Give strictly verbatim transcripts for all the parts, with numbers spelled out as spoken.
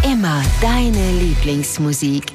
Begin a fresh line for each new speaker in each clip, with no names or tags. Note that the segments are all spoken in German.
Immer deine Lieblingsmusik.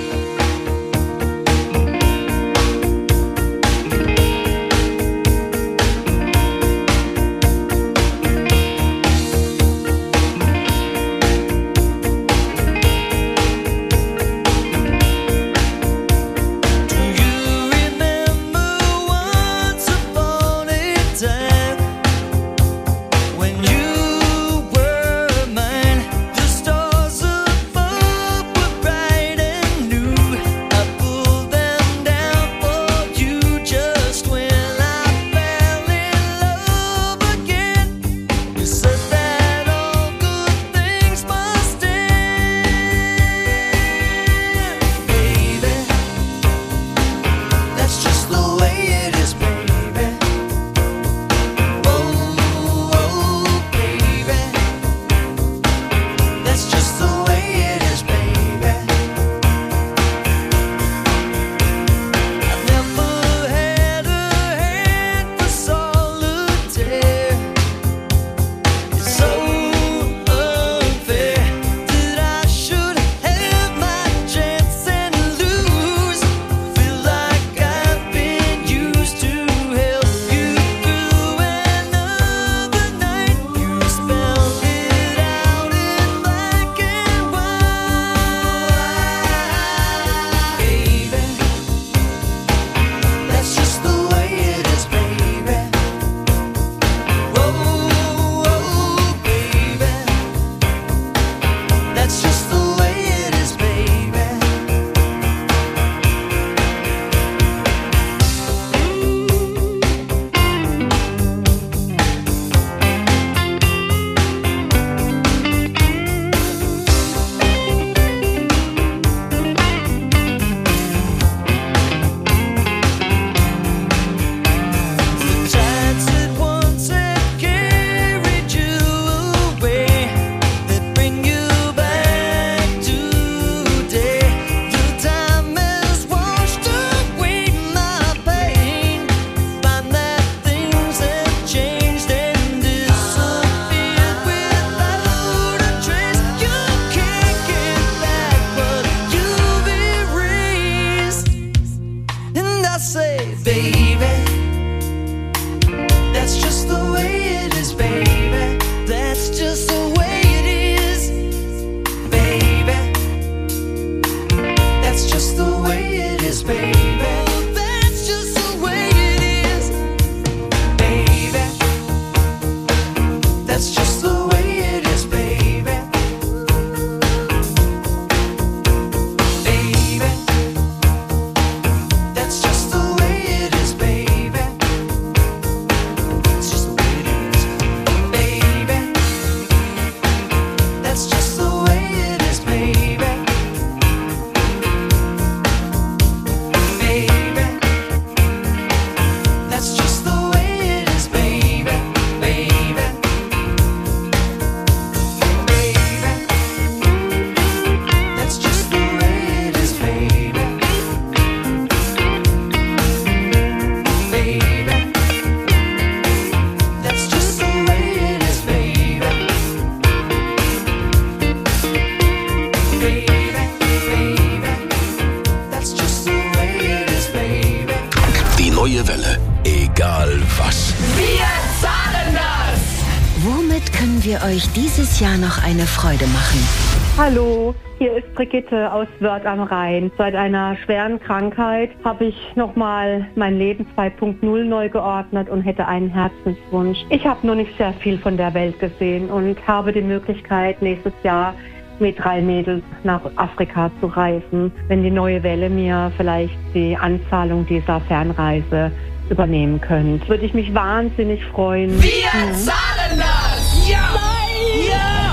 Neue Welle. Egal was.
Wir zahlen das!
Womit können wir euch dieses Jahr noch eine Freude machen?
Hallo, hier ist Brigitte aus Wörth am Rhein. Seit einer schweren Krankheit habe ich nochmal mein Leben zwei Punkt null neu geordnet und hätte einen Herzenswunsch. Ich habe noch nicht sehr viel von der Welt gesehen und habe die Möglichkeit, nächstes Jahr mit drei Mädels nach Afrika zu reisen, wenn die Neue Welle mir vielleicht die Anzahlung dieser Fernreise übernehmen könnte. Würde ich mich wahnsinnig freuen.
Wir mhm. zahlen das! Ja! Nein!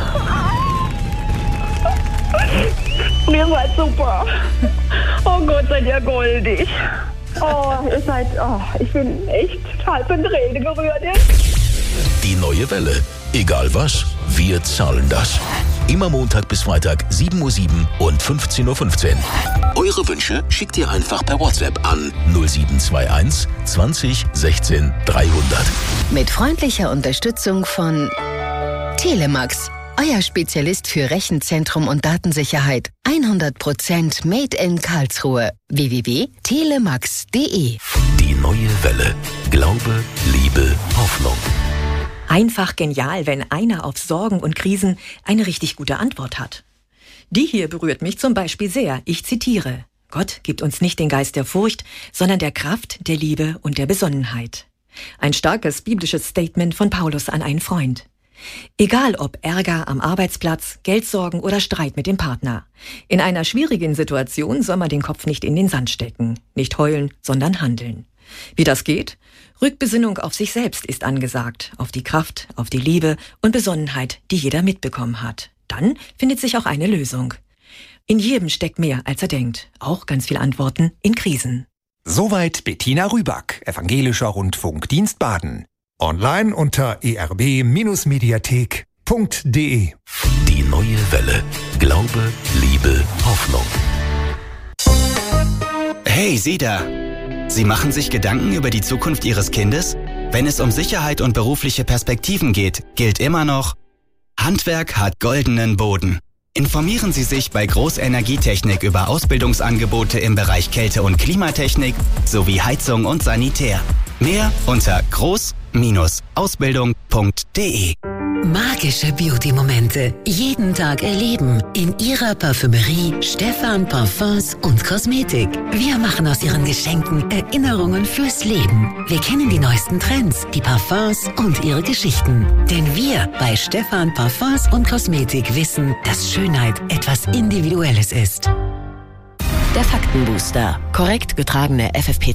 Ja!
Ihr seid super. Oh Gott, seid ihr goldig. Oh, ihr seid, oh, ich bin echt halb in Tränen gerührt jetzt.
Die Neue Welle. Egal was, wir zahlen das. Immer Montag bis Freitag, sieben Uhr sieben und fünfzehn Uhr fünfzehn. Eure Wünsche schickt ihr einfach per WhatsApp an null sieben zwei eins zwanzig sechzehn dreihundert.
Mit freundlicher Unterstützung von Telemax. Euer Spezialist für Rechenzentrum und Datensicherheit. hundert Prozent Made in Karlsruhe. w w w punkt telemax punkt de.
Die neue Welle. Glaube, Liebe, Hoffnung.
Einfach genial, wenn einer auf Sorgen und Krisen eine richtig gute Antwort hat. Die hier berührt mich zum Beispiel sehr. Ich zitiere: Gott gibt uns nicht den Geist der Furcht, sondern der Kraft, der Liebe und der Besonnenheit. Ein starkes biblisches Statement von Paulus an einen Freund. Egal ob Ärger am Arbeitsplatz, Geldsorgen oder Streit mit dem Partner. In einer schwierigen Situation soll man den Kopf nicht in den Sand stecken. Nicht heulen, sondern handeln. Wie das geht? Rückbesinnung auf sich selbst ist angesagt. Auf die Kraft, auf die Liebe und Besonnenheit, die jeder mitbekommen hat. Dann findet sich auch eine Lösung. In jedem steckt mehr, als er denkt. Auch ganz viele Antworten in Krisen.
Soweit Bettina Rüback, Evangelischer Rundfunkdienst Baden. Online unter e r b Bindestrich mediathek punkt de.
Die neue Welle. Glaube, Liebe, Hoffnung.
Hey, Sie da! Sie machen sich Gedanken über die Zukunft Ihres Kindes? Wenn es um Sicherheit und berufliche Perspektiven geht, gilt immer noch: Handwerk hat goldenen Boden. Informieren Sie sich bei Großenergietechnik über Ausbildungsangebote im Bereich Kälte- und Klimatechnik sowie Heizung und Sanitär. Mehr unter groß Bindestrich ausbildung punkt de.
Magische Beauty-Momente jeden Tag erleben in Ihrer Parfümerie Stephan Parfums und Kosmetik. Wir machen aus Ihren Geschenken Erinnerungen fürs Leben. Wir kennen die neuesten Trends, die Parfums und ihre Geschichten. Denn wir bei Stephan Parfums und Kosmetik wissen, dass Schönheit etwas Individuelles ist. Der Faktenbooster. Korrekt getragene F F P